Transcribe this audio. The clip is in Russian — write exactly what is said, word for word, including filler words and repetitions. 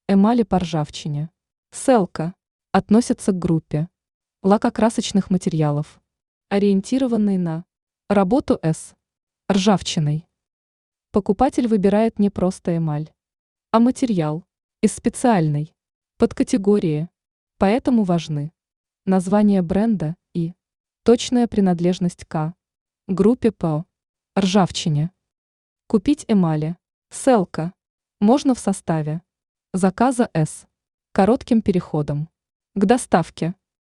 Эмали по ржавчине. Селка относится к группе лакокрасочных материалов, ориентированный на работу с ржавчиной. Покупатель выбирает не просто эмаль, а материал из специальной подкатегории, поэтому важны название бренда и точная принадлежность к группе по ржавчине. Купить эмали Селка можно в составе заказа с коротким переходом к доставке.